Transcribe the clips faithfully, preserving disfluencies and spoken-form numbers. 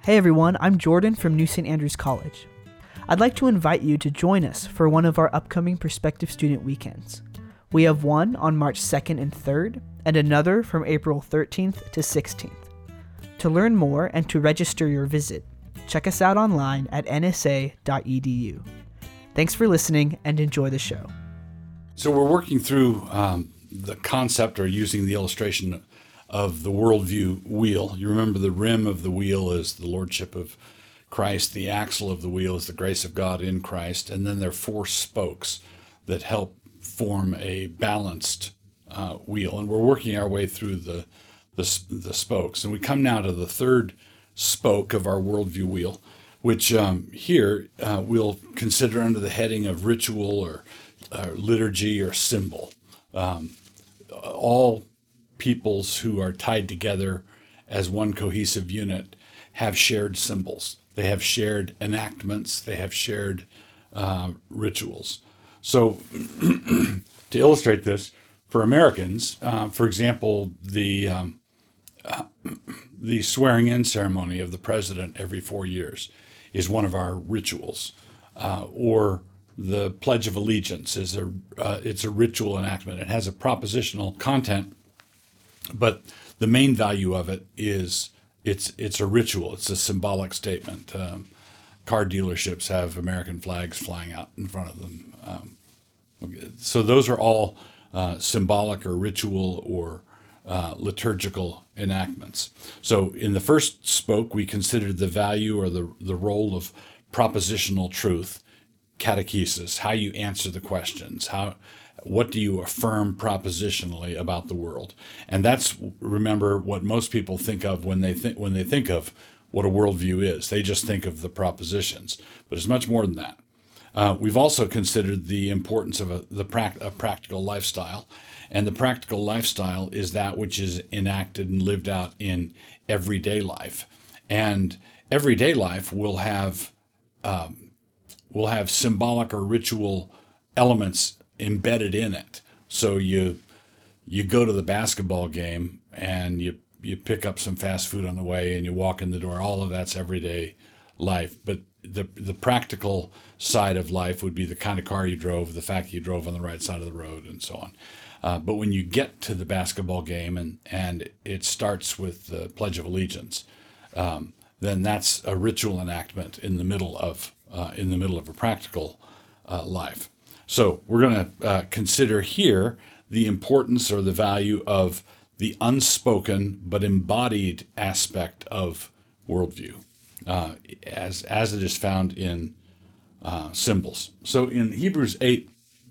Hey everyone, I'm Jordan from New Saint Andrews College. I'd like to invite you to join us for one of our upcoming prospective student weekends. We have one on March second and third, and another from April thirteenth to sixteenth. To learn more and to register your visit, check us out online at n s a dot e d u. Thanks for listening and enjoy the show. So we're working through um, the concept or using the illustration of the worldview wheel. You remember the rim of the wheel is the lordship of Christ. The axle of the wheel is the grace of God in Christ. And then there are four spokes that help form a balanced uh, wheel. And we're working our way through the, the, the spokes. And we come now to the third spoke of our worldview wheel, which um, here uh, we'll consider under the heading of ritual or uh, liturgy or symbol. Um, all peoples who are tied together as one cohesive unit have shared symbols. They have shared enactments. They have shared uh, rituals. So to illustrate this, for Americans, uh, for example, the um, uh, the swearing-in ceremony of the president every four years is one of our rituals, uh, or the Pledge of Allegiance is a uh, it's a ritual enactment. It has a propositional content, but the main value of it is it's it's a ritual. It's a symbolic statement. Um, car dealerships have American flags flying out in front of them. Um, so those are all uh, symbolic or ritual or uh, liturgical enactments. So in the first spoke, we considered the value or the, the role of propositional truth, catechesis, how you answer the questions, how what do you affirm propositionally about the world? And that's, remember, what most people think of when they think when they think of what a worldview is. They just think of the propositions, but it's much more than that. Uh, we've also considered the importance of a, the prac- a practical lifestyle, and the practical lifestyle is that which is enacted and lived out in everyday life. And everyday life will have um, will have symbolic or ritual elements embedded in it. So you you go to the basketball game and you you pick up some fast food on the way and you walk in the door. All of that's everyday life. But the the practical side of life would be the kind of car you drove, the fact you drove on the right side of the road, and so on. Uh, but when you get to the basketball game and and it starts with the Pledge of Allegiance, um, then that's a ritual enactment in the middle of uh, in the middle of a practical uh, life. So we're going to uh, consider here the importance or the value of the unspoken but embodied aspect of worldview, uh, as as it is found in uh, symbols. So in Hebrews eight,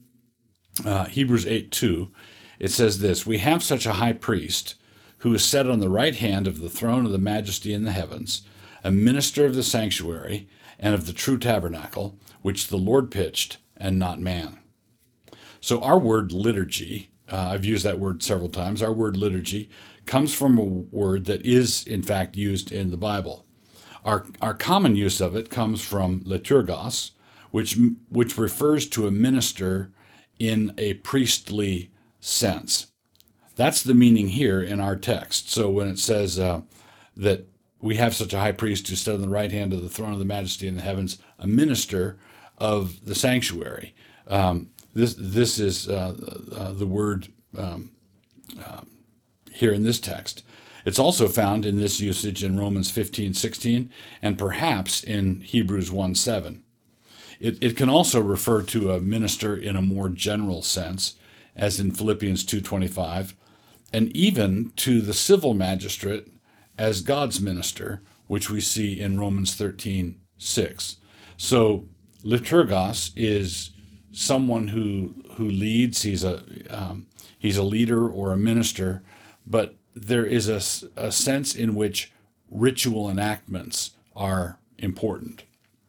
uh, Hebrews eight two, it says this: "We have such a high priest who is set on the right hand of the throne of the majesty in the heavens, a minister of the sanctuary and of the true tabernacle, which the Lord pitched, and not man." So our word liturgy, uh, I've used that word several times, our word liturgy comes from a word that is in fact used in the Bible. Our our common use of it comes from liturgos, which which refers to a minister in a priestly sense. That's the meaning here in our text. So when it says uh, that we have such a high priest who stood on the right hand of the throne of the majesty in the heavens, a minister of the sanctuary. Um, this this is uh, uh, the word um, uh, here in this text. It's also found in this usage in Romans fifteen sixteen and perhaps in Hebrews one seven. It, it can also refer to a minister in a more general sense, as in Philippians two twenty-five, and even to the civil magistrate as God's minister, which we see in Romans thirteen six. So liturgos is someone who who leads. He's a um, he's a leader or a minister, but there is a, a sense in which ritual enactments are important.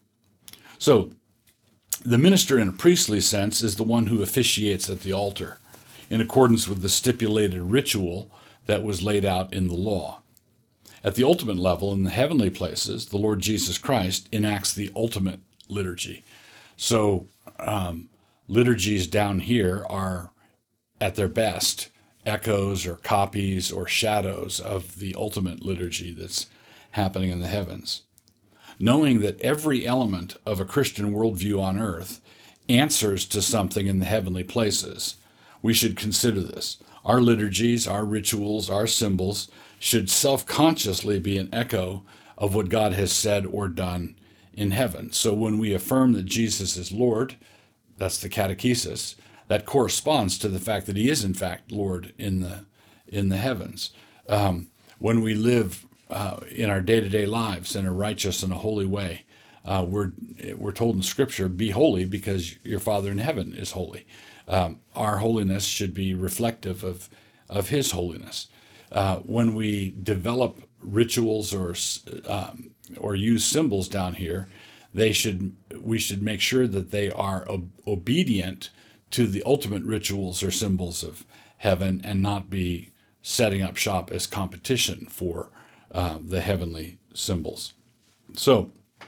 So the minister in a priestly sense is the one who officiates at the altar in accordance with the stipulated ritual that was laid out in the law. At the ultimate level, in the heavenly places, the Lord Jesus Christ enacts the ultimate liturgy. So um, liturgies down here are, at their best, echoes or copies or shadows of the ultimate liturgy that's happening in the heavens. knowing that every element of a Christian worldview on earth answers to something in the heavenly places. We should consider this. Our liturgies, our rituals, our symbols should self-consciously be an echo of what God has said or done in heaven. So when we affirm that Jesus is Lord, that's the catechesis, that corresponds to the fact that he is in fact Lord in the in the heavens. Um, when we live uh, in our day-to-day lives in a righteous and a holy way, uh, we're we're told in Scripture, be holy because your Father in heaven is holy. Um, our holiness should be reflective of of his holiness. Uh, when we develop rituals or um, or use symbols down here, they should we should make sure that they are ob- obedient to the ultimate rituals or symbols of heaven, and not be setting up shop as competition for uh, the heavenly symbols. So,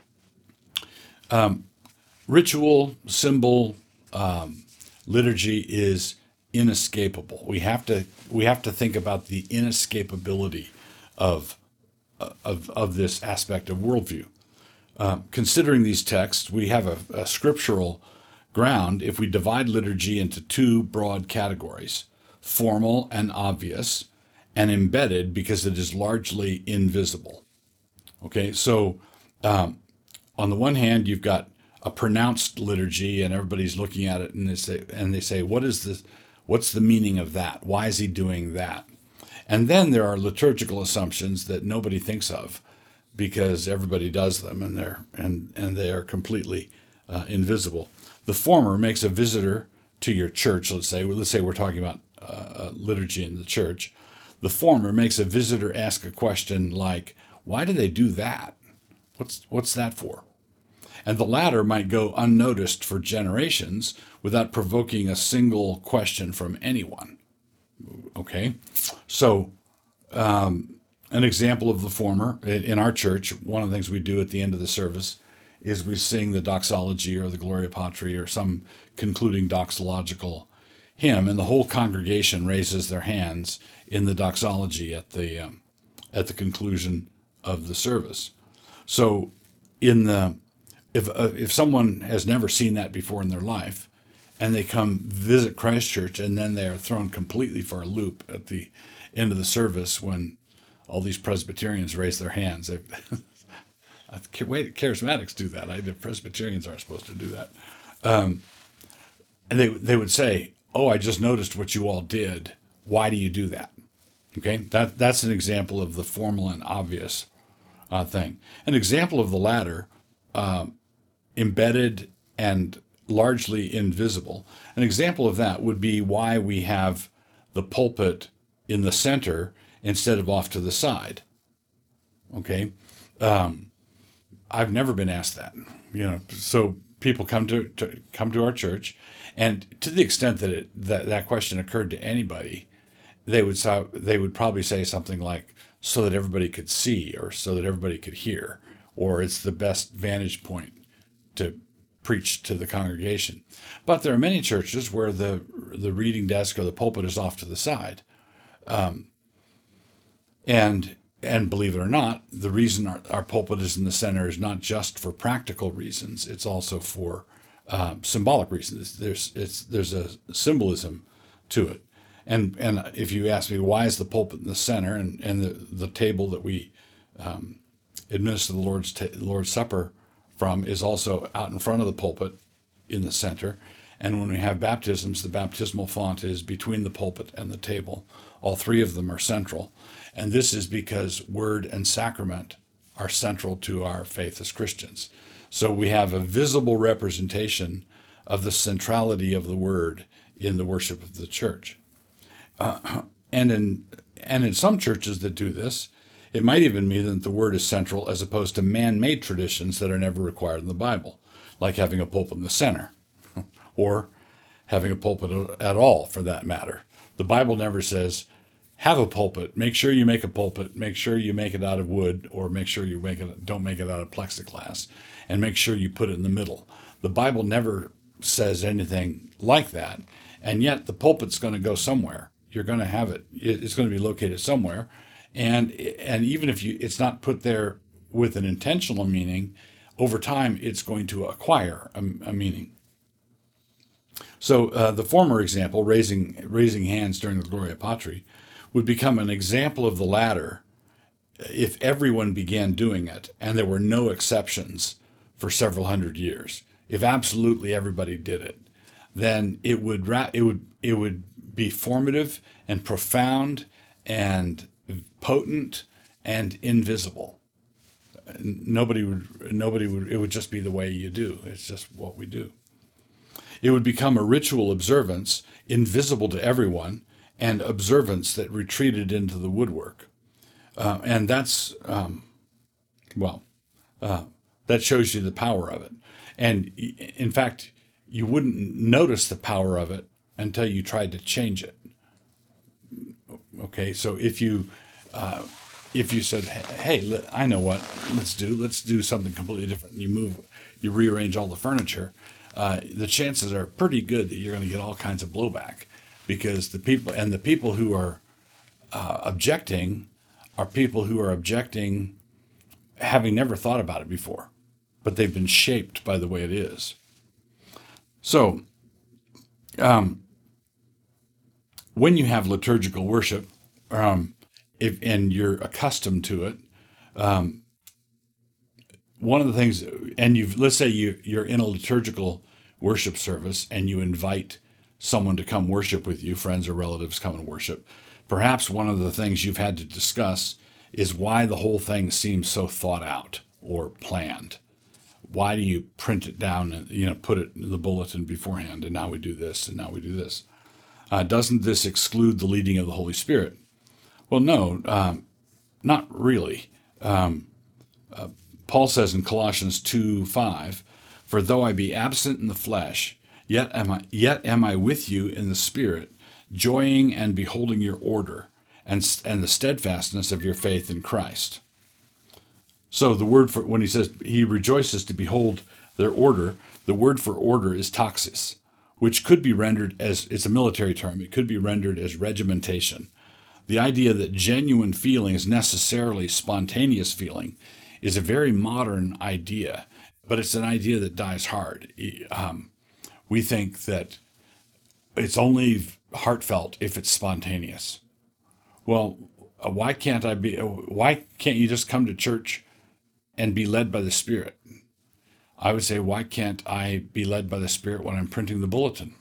um, ritual, symbol, um, liturgy is inescapable. We have to we have to think about the inescapability of of of this aspect of worldview. Uh, considering these texts, we have a, a scriptural ground if we divide liturgy into two broad categories: formal and obvious, and embedded because it is largely invisible. Okay, so um, on the one hand, you've got a pronounced liturgy, and everybody's looking at it, and they say, and they say, what is the, what's the meaning of that? Why is he doing that? And then there are liturgical assumptions that nobody thinks of, because everybody does them, and they're and and they are completely uh, invisible. The former makes a visitor to your church. Let's say let's say we're talking about uh, liturgy in the church. The former makes a visitor ask a question like, "Why do they do that? What's what's that for?" And the latter might go unnoticed for generations without provoking a single question from anyone. Okay, so. Um, An example of the former, in our church, one of the things we do at the end of the service is we sing the doxology or the Gloria Patri or some concluding doxological hymn, and the whole congregation raises their hands in the doxology at the um, at the conclusion of the service. So, in the if uh, if someone has never seen that before in their life, and they come visit Christ Church, and then they are thrown completely for a loop at the end of the service when all these Presbyterians raise their hands. Wait, charismatics do that. I, the Presbyterians aren't supposed to do that. Um, and they they would say, "Oh, I just noticed what you all did. Why do you do that?" Okay, that that's an example of the formal and obvious uh, thing. An example of the latter, uh, embedded and largely invisible. An example of that would be why we have the pulpit in the center instead of off to the side. Okay, um, I've never been asked that. You know, so people come to, to come to our church, and to the extent that it, that that question occurred to anybody, they would they would probably say something like, "So that everybody could see," or "So that everybody could hear," or "It's the best vantage point to preach to the congregation." But there are many churches where the the reading desk or the pulpit is off to the side. Um, And and believe it or not, the reason our, our pulpit is in the center is not just for practical reasons; it's also for uh, symbolic reasons. There's it's there's a symbolism to it. And and if you ask me why is the pulpit in the center, and and the, the table that we um, administer the Lord's ta- Lord's Supper from is also out in front of the pulpit in the center. And when we have baptisms, the baptismal font is between the pulpit and the table. All three of them are central. And this is because word and sacrament are central to our faith as Christians. So we have a visible representation of the centrality of the word in the worship of the church. Uh, and in and in some churches that do this, it might even mean that the word is central as opposed to man-made traditions that are never required in the Bible, like having a pulpit in the center, or having a pulpit at all, for that matter. The Bible never says, have a pulpit. Make sure you make a pulpit. Make sure you make it out of wood, or make sure you make it, don't make it out of plexiglass, and make sure you put it in the middle. The Bible never says anything like that, and yet the pulpit's going to go somewhere. You're going to have it. It's going to be located somewhere, and and even if you, it's not put there with an intentional meaning, over time it's going to acquire a, a meaning. So uh, the former example, raising raising hands during the Gloria Patri, would become an example of the latter if everyone began doing it and there were no exceptions for several hundred years. If absolutely everybody did it, then it would ra- it would it would be formative and profound and potent and invisible. Nobody would nobody would it would just be the way you do. It's just what we do. It would become a ritual observance, invisible to everyone, and observance that retreated into the woodwork. Uh, and that's, um, well, uh, that shows you the power of it. And in fact, you wouldn't notice the power of it until you tried to change it. Okay, so if you uh, if you said, "Hey, I know what let's do. Let's do something completely different," and you move, you rearrange all the furniture, uh, the chances are pretty good that you're going to get all kinds of blowback, because the people and the people who are uh, objecting are people who are objecting having never thought about it before, but they've been shaped by the way it is. So, um, when you have liturgical worship, um, if, and you're accustomed to it, um, one of the things, and you've, let's say you, you're in a liturgical worship service and you invite someone to come worship with you, friends or relatives come and worship. Perhaps one of the things you've had to discuss is why the whole thing seems so thought out or planned. Why do you print it down and, you know, put it in the bulletin beforehand, and now we do this, and now we do this? Uh, doesn't this exclude the leading of the Holy Spirit? Well, no, um, not really. Um, uh, Paul says in Colossians two five, "For though I be absent in the flesh, yet am I, yet am I with you in the Spirit, joying and beholding your order and, and the steadfastness of your faith in Christ." So the word for, when he says he rejoices to behold their order, the word for order is taxis, which could be rendered as, it's a military term, it could be rendered as regimentation. The idea that genuine feeling is necessarily spontaneous feeling is a very modern idea, but it's an idea that dies hard. Um, we think that it's only heartfelt if it's spontaneous. Well, why can't I be? Why can't you just come to church and be led by the Spirit? I would say, why can't I be led by the Spirit when I'm printing the bulletin?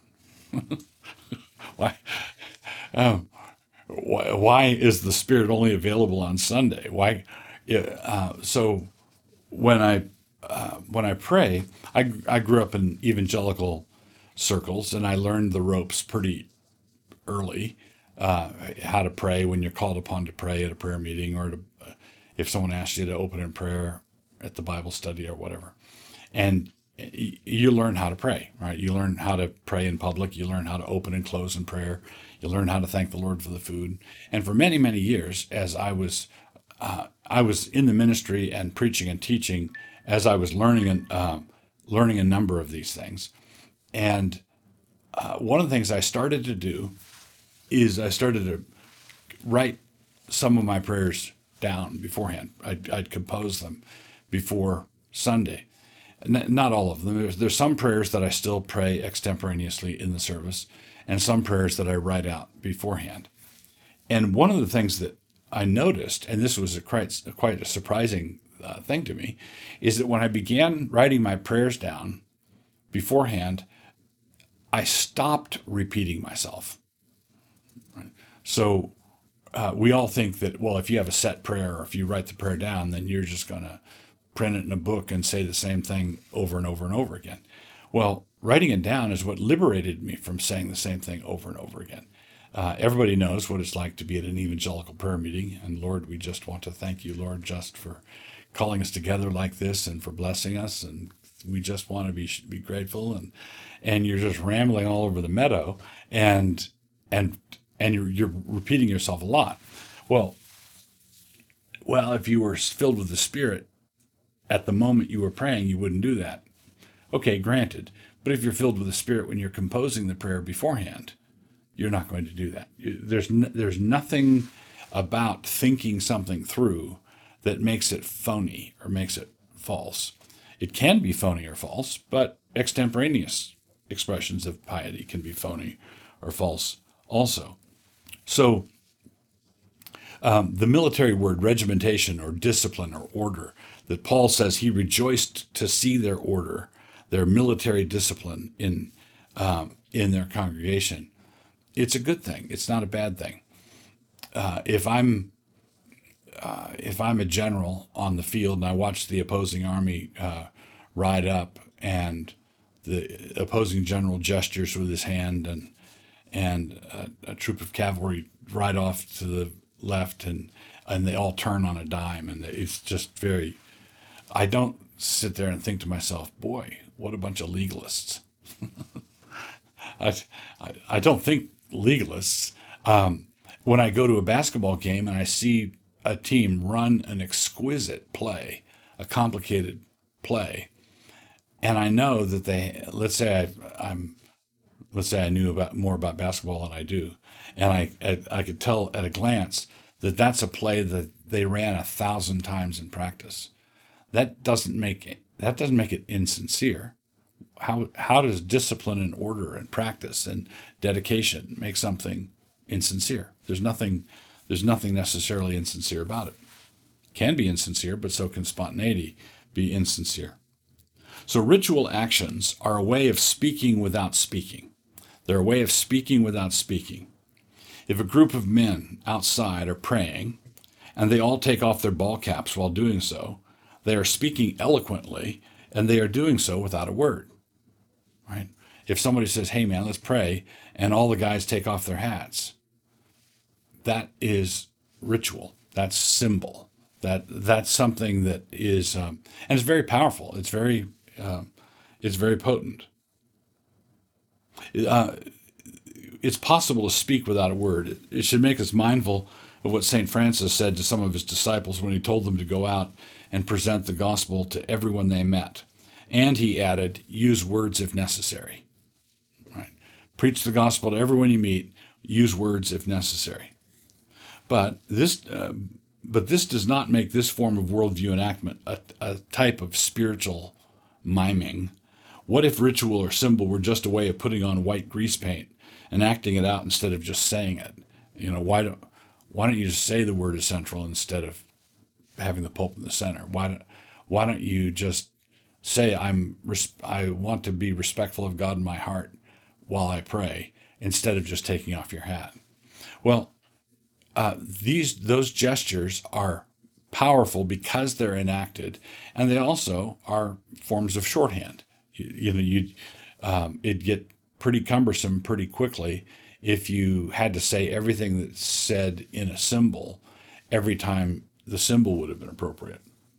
why, um, why? Why is the Spirit only available on Sunday? Why? Uh, so when I uh, when I pray, I I grew up in evangelical circles, and I learned the ropes pretty early. Uh, how to pray when you're called upon to pray at a prayer meeting, or to, uh, if someone asks you to open in prayer at the Bible study or whatever. And y- you learn how to pray, right? You learn how to pray in public. You learn how to open and close in prayer. You learn how to thank the Lord for the food. And for many, many years, as I was, uh, I was in the ministry and preaching and teaching, as I was learning, uh, learning a number of these things. And uh, one of the things I started to do is I started to write some of my prayers down beforehand. I'd, I'd compose them before Sunday. N- not all of them. There's, there's some prayers that I still pray extemporaneously in the service, and some prayers that I write out beforehand. And one of the things that I noticed, and this was a quite, quite a surprising uh, thing to me, is that when I began writing my prayers down beforehand, I stopped repeating myself. So uh, we all think that, well, if you have a set prayer, or if you write the prayer down, then you're just going to print it in a book and say the same thing over and over and over again. Well, writing it down is what liberated me from saying the same thing over and over again. Uh, everybody knows what it's like to be at an evangelical prayer meeting. And Lord, we just want to thank you, Lord, just for calling us together like this and for blessing us. And we just want to be be grateful. And and you're just rambling all over the meadow. And and and you're, you're repeating yourself a lot. Well, well, if you were filled with the Spirit at the moment you were praying, you wouldn't do that. Okay, granted. But if you're filled with the Spirit when you're composing the prayer beforehand, you're not going to do that. There's n- there's nothing about thinking something through that makes it phony or makes it false. It can be phony or false, but extemporaneous expressions of piety can be phony or false also. So um, the military word regimentation or discipline or order, that Paul says he rejoiced to see their order, their military discipline in um, in their congregation. It's a good thing. It's not a bad thing. Uh, if I'm uh, if I'm a general on the field and I watch the opposing army uh, ride up, and the opposing general gestures with his hand, and and a, a troop of cavalry ride off to the left, and and they all turn on a dime, and it's just very. I don't sit there and think to myself, boy, what a bunch of legalists. I, I I don't think legalists. Um, when I go to a basketball game and I see a team run an exquisite play, a complicated play, and I know that they, let's say I, I'm, let's say I knew about more about basketball than I do, and I, I I could tell at a glance that that's a play that they ran a thousand times in practice. That doesn't make it, that doesn't make it insincere. How how does discipline and order and practice and dedication make something insincere? There's nothing there's nothing necessarily insincere about it. Can be insincere, but so can spontaneity be insincere. So ritual actions are a way of speaking without speaking. They're a way of speaking without speaking. If a group of men outside are praying and they all take off their ball caps while doing so, they are speaking eloquently, and they are doing so without a word. Right? If somebody says, hey man, let's pray, and all the guys take off their hats, that is ritual. That's symbol. That that's something that is, um, and it's very powerful. It's very, uh, it's very potent. Uh, it's possible to speak without a word. It, it should make us mindful of what Saint Francis said to some of his disciples when he told them to go out and present the gospel to everyone they met. And he added, use words if necessary. Right? Preach the gospel to everyone you meet. Use words if necessary. But this, uh, but this does not make this form of worldview enactment a, a type of spiritual miming. What if ritual or symbol were just a way of putting on white grease paint and acting it out instead of just saying it? You know, why don't why don't you just say the word is central instead of having the Pope in the center? Why don't why don't you just say I'm I want to be respectful of God in my heart while I pray instead of just taking off your hat? Well, uh, these those gestures are powerful because they're enacted, and they also are forms of shorthand. You, you know, you um, it'd get pretty cumbersome pretty quickly if you had to say everything that's said in a symbol every time the symbol would have been appropriate.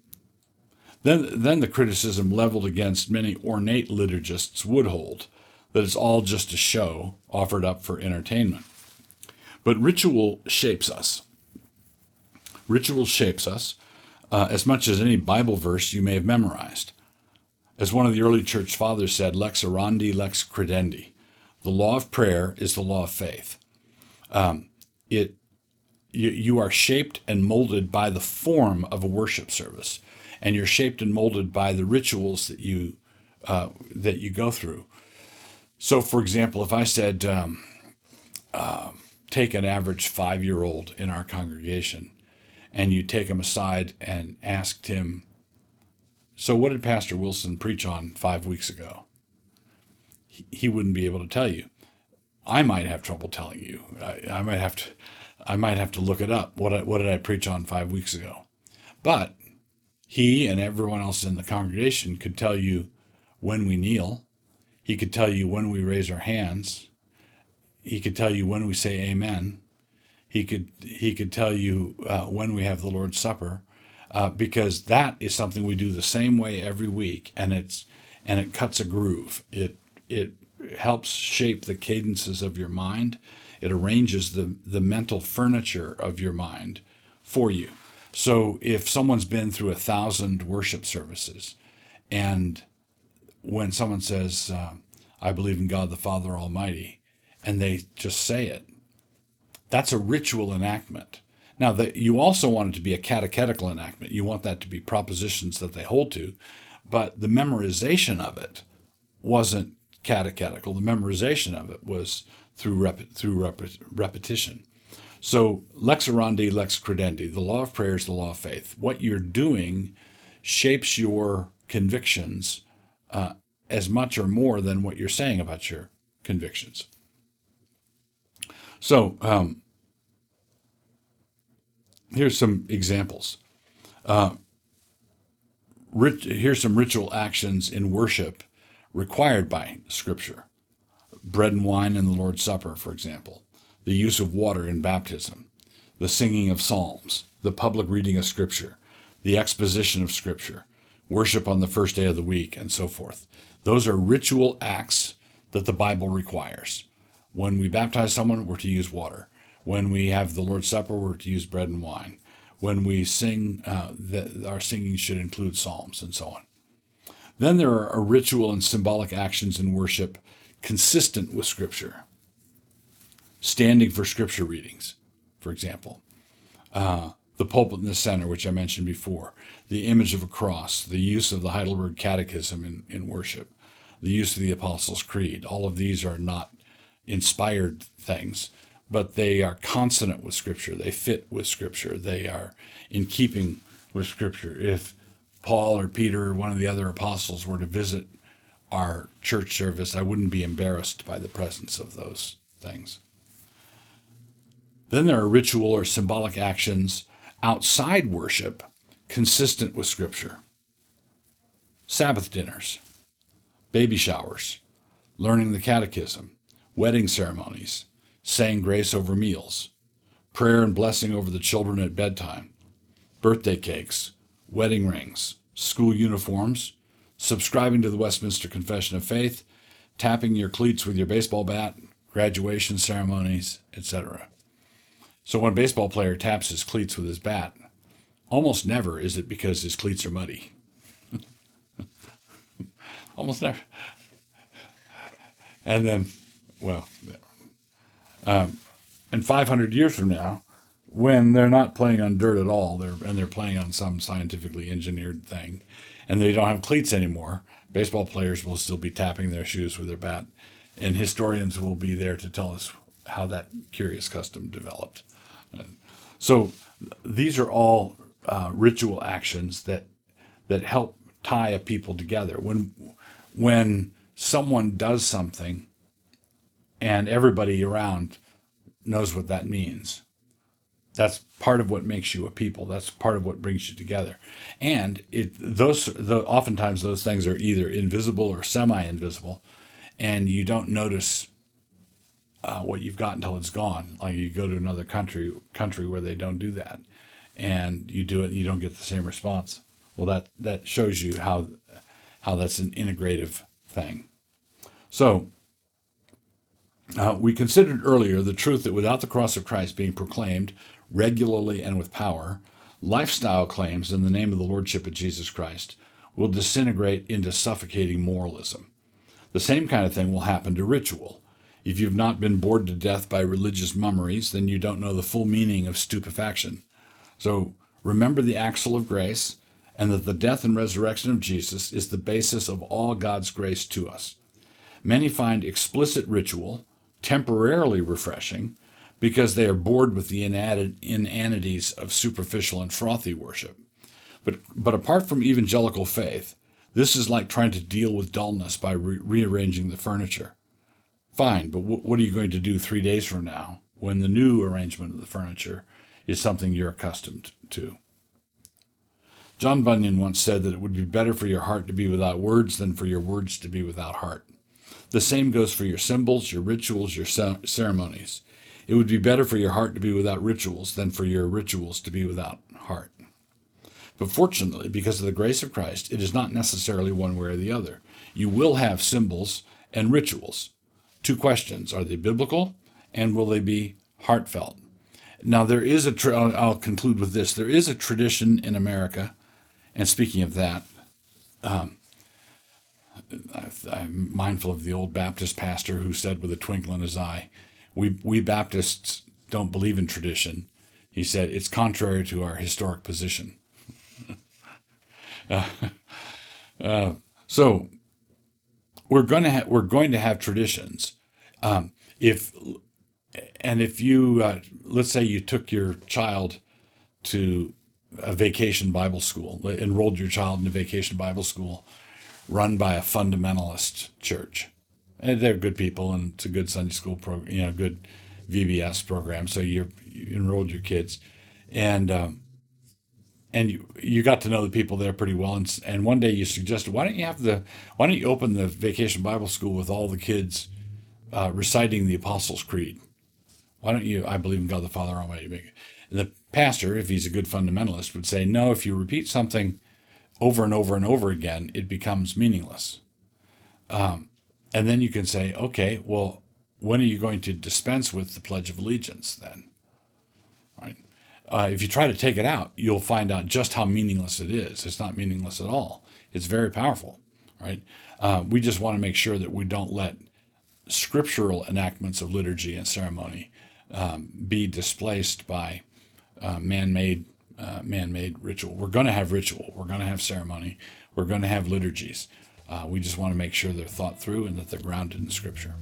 Then, then the criticism leveled against many ornate liturgists would hold that it's all just a show offered up for entertainment. But ritual shapes us. Ritual shapes us uh, as much as any Bible verse you may have memorized. As one of the early church fathers said, lex orandi, lex credendi. The law of prayer is the law of faith. Um, it you, you are shaped and molded by the form of a worship service, and you're shaped and molded by the rituals that you uh, that you go through. So, for example, if I said, um, uh, take an average five-year-old in our congregation, and you take him aside and asked him, so what did Pastor Wilson preach on five weeks ago? He wouldn't be able to tell you. I might have trouble telling you. I, I might have to, I might have to look it up. What I, what did I preach on five weeks ago? But he and everyone else in the congregation could tell you when we kneel. He could tell you when we raise our hands. He could tell you when we say amen. He could he could tell you uh, when we have the Lord's Supper, uh, because that is something we do the same way every week, and it's and it cuts a groove. It It helps shape the cadences of your mind. It arranges the, the mental furniture of your mind for you. So if someone's been through a thousand worship services, and when someone says, uh, I believe in God the Father Almighty, and they just say it, that's a ritual enactment. Now, the, you also want it to be a catechetical enactment. You want that to be propositions that they hold to, but the memorization of it wasn't catechetical. The memorization of it was through rep- through rep- repetition. So lex orandi, lex credendi, the law of prayer is the law of faith. What you're doing shapes your convictions uh, as much or more than what you're saying about your convictions. So um, here's some examples. Uh, rit- here's some ritual actions in worship required by Scripture. Bread and wine in the Lord's Supper, for example. The use of water in baptism. The singing of psalms. The public reading of Scripture. The exposition of Scripture. Worship on the first day of the week, and so forth. Those are ritual acts that the Bible requires. When we baptize someone, we're to use water. When we have the Lord's Supper, we're to use bread and wine. When we sing, uh, the, our singing should include psalms, and so on. Then there are ritual and symbolic actions in worship consistent with Scripture. Standing for Scripture readings, for example. Uh, the pulpit in the center, which I mentioned before. The image of a cross. The use of the Heidelberg Catechism in, in worship. The use of the Apostles' Creed. All of these are not inspired things, but they are consonant with Scripture. They fit with Scripture. They are in keeping with Scripture. If Paul or Peter or one of the other apostles were to visit our church service, I wouldn't be embarrassed by the presence of those things. Then there are ritual or symbolic actions outside worship consistent with Scripture. Sabbath dinners, baby showers, learning the catechism, wedding ceremonies, saying grace over meals, prayer and blessing over the children at bedtime, birthday cakes, wedding rings, school uniforms, subscribing to the Westminster Confession of Faith, tapping your cleats with your baseball bat, graduation ceremonies, et cetera. So when a baseball player taps his cleats with his bat, almost never is it because his cleats are muddy. Almost never. And then, well, um, and five hundred years from now, when they're not playing on dirt at all, they're and they're playing on some scientifically engineered thing, and they don't have cleats anymore, baseball players will still be tapping their shoes with their bat, and historians will be there to tell us how that curious custom developed. So these are all uh, ritual actions that that help tie a people together. When when someone does something and everybody around knows what that means, that's part of what makes you a people. That's part of what brings you together. And it those the, oftentimes those things are either invisible or semi-invisible, and you don't notice uh, what you've got until it's gone. Like you go to another country country where they don't do that, and you do it, and you don't get the same response. Well, that that shows you how how that's an integrative thing. So. Uh, we considered earlier the truth that without the cross of Christ being proclaimed regularly and with power, lifestyle claims in the name of the Lordship of Jesus Christ will disintegrate into suffocating moralism. The same kind of thing will happen to ritual. If you've not been bored to death by religious mummeries, then you don't know the full meaning of stupefaction. So remember the axle of grace, and that the death and resurrection of Jesus is the basis of all God's grace to us. Many find explicit ritual temporarily refreshing because they are bored with the inanities of superficial and frothy worship. But, but apart from evangelical faith, this is like trying to deal with dullness by re- rearranging the furniture. Fine, but w- what are you going to do three days from now when the new arrangement of the furniture is something you're accustomed to? John Bunyan once said that it would be better for your heart to be without words than for your words to be without heart. The same goes for your symbols, your rituals, your ceremonies. It would be better for your heart to be without rituals than for your rituals to be without heart. But fortunately, because of the grace of Christ, it is not necessarily one way or the other. You will have symbols and rituals. Two questions: are they biblical, and will they be heartfelt? Now, there is a, tra- I'll, I'll conclude with this. There is a tradition in America, and speaking of that, um, I'm mindful of the old Baptist pastor who said with a twinkle in his eye, we we Baptists don't believe in tradition. He said, it's contrary to our historic position. uh, uh, so we're going to ha- we're going to have traditions. Um, if and if you uh, let's say you took your child to a vacation Bible school, enrolled your child in a vacation Bible school run by a fundamentalist church, and they're good people, and it's a good Sunday school program, you know, good V B S program. So you're, you enrolled your kids, and um, and you you got to know the people there pretty well. And and one day you suggested, why don't you have the why don't you open the vacation Bible school with all the kids uh, reciting the Apostles' Creed? Why don't you? I believe in God the Father Almighty. And the pastor, if he's a good fundamentalist, would say, no. If you repeat something over and over and over again, it becomes meaningless. Um, and then you can say, okay, well, when are you going to dispense with the Pledge of Allegiance then? Right? Uh, if you try to take it out, you'll find out just how meaningless it is. It's not meaningless at all. It's very powerful, right? Uh, we just want to make sure that we don't let scriptural enactments of liturgy and ceremony um, be displaced by uh, man-made uh, man-made ritual. We're going to have ritual. We're going to have ceremony. We're going to have liturgies. Uh, we just want to make sure they're thought through and that they're grounded in Scripture.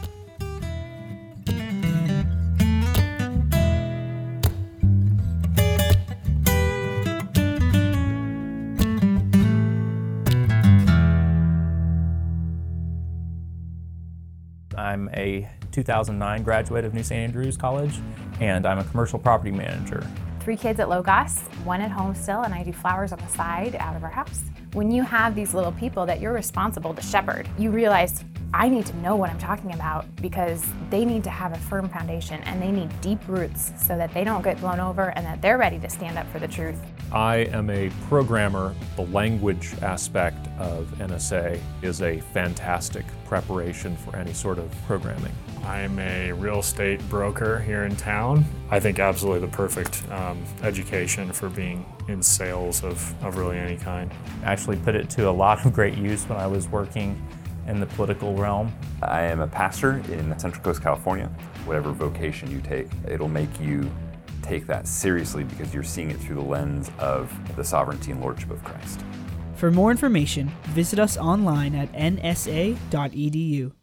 I'm a two thousand nine graduate of New Saint Andrews College, and I'm a commercial property manager. Three kids at Logos, one at home still, and I do flowers on the side out of our house. When you have these little people that you're responsible to shepherd, you realize I need to know what I'm talking about because they need to have a firm foundation and they need deep roots so that they don't get blown over and that they're ready to stand up for the truth. I am a programmer. The language aspect of N S A is a fantastic preparation for any sort of programming. I'm a real estate broker here in town. I think absolutely the perfect um, education for being in sales of, of really any kind. I actually put it to a lot of great use when I was working in the political realm. I am a pastor in Central Coast, California. Whatever vocation you take, it'll make you take that seriously because you're seeing it through the lens of the sovereignty and lordship of Christ. For more information, visit us online at n s a dot e d u.